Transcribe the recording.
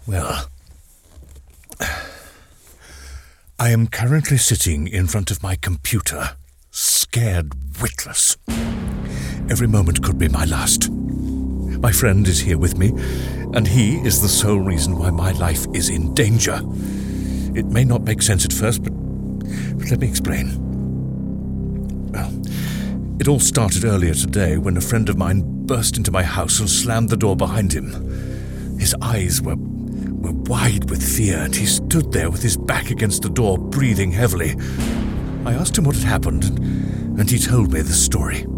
Well, I am currently sitting in front of my computer, scared witless. Every moment could be my last. My friend is here with me, and he is the sole reason why my life is in danger. It may not make sense at first, but let me explain. Well, it all started earlier today when a friend of mine burst into my house and slammed the door behind him. His eyes were wide with fear, and he stood there with his back against the door, breathing heavily. I asked him what had happened, and he told me the story.